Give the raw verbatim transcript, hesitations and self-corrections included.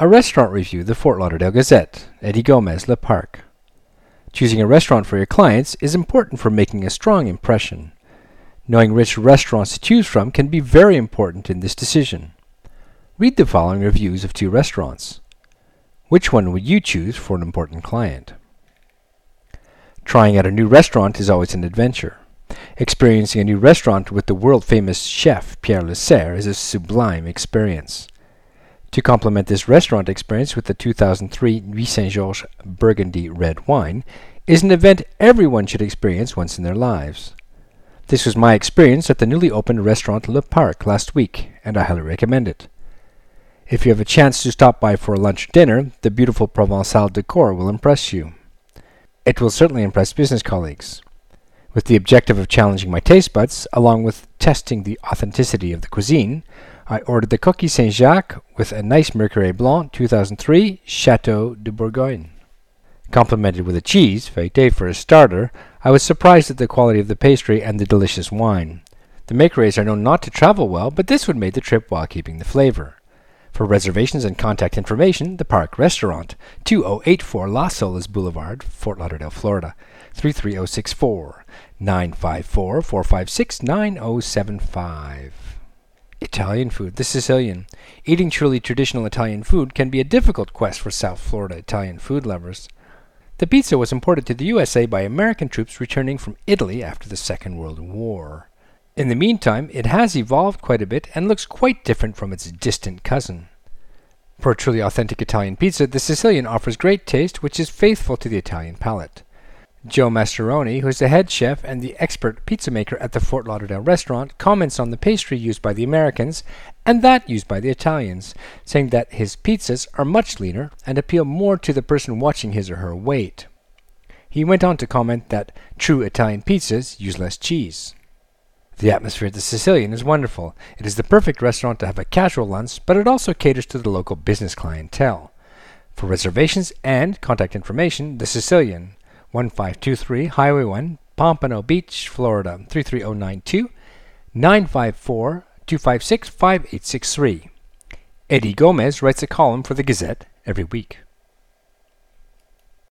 A restaurant review, the Fort Lauderdale Gazette, Eddie Gomez, Le Parc. Choosing a restaurant for your clients is important for making a strong impression. Knowing which restaurants to choose from can be very important in this decision. Read the following reviews of two restaurants. Which one would you choose for an important client? Trying out a new restaurant is always an adventure. Experiencing a new restaurant with the world-famous chef Pierre Leclerc is a sublime experience. To complement this restaurant experience with the two thousand three Nuit Saint-Georges Burgundy red wine is an event everyone should experience once in their lives. This was my experience at the newly opened restaurant Le Parc last week, and I highly recommend it. If you have a chance to stop by for a lunch or dinner, the beautiful Provençal decor will impress you. It will certainly impress business colleagues. With the objective of challenging my taste buds, along with testing the authenticity of the cuisine, I ordered the Coquille Saint-Jacques with a nice Mercure Blanc two thousand three Chateau de Bourgogne. Complemented with a cheese, feuilleté for a starter, I was surprised at the quality of the pastry and the delicious wine. The Mercures are known not to travel well, but this would make the trip while keeping the flavor. For reservations and contact information, the Parc Restaurant, two oh eight four Las Olas Boulevard, Fort Lauderdale, Florida, three three zero six four, nine five four, four five six, nine zero seven five. Italian food, the Sicilian. Eating truly traditional Italian food can be a difficult quest for South Florida Italian food lovers. The pizza was imported to the U S A by American troops returning from Italy after the Second World War. In the meantime, it has evolved quite a bit and looks quite different from its distant cousin. For a truly authentic Italian pizza, the Sicilian offers great taste, which is faithful to the Italian palate. Joe Mascheroni, who is the head chef and the expert pizza maker at the Fort Lauderdale restaurant, comments on the pastry used by the Americans and that used by the Italians, saying that his pizzas are much leaner and appeal more to the person watching his or her weight. He went on to comment that true Italian pizzas use less cheese. The atmosphere at the Sicilian is wonderful. It is the perfect restaurant to have a casual lunch, but it also caters to the local business clientele. For reservations and contact information, the Sicilian, one five two three Highway one, Pompano Beach, Florida, three three zero nine two, nine five four, two five six, five eight six three. Eddie Gomez writes a column for the Gazette every week.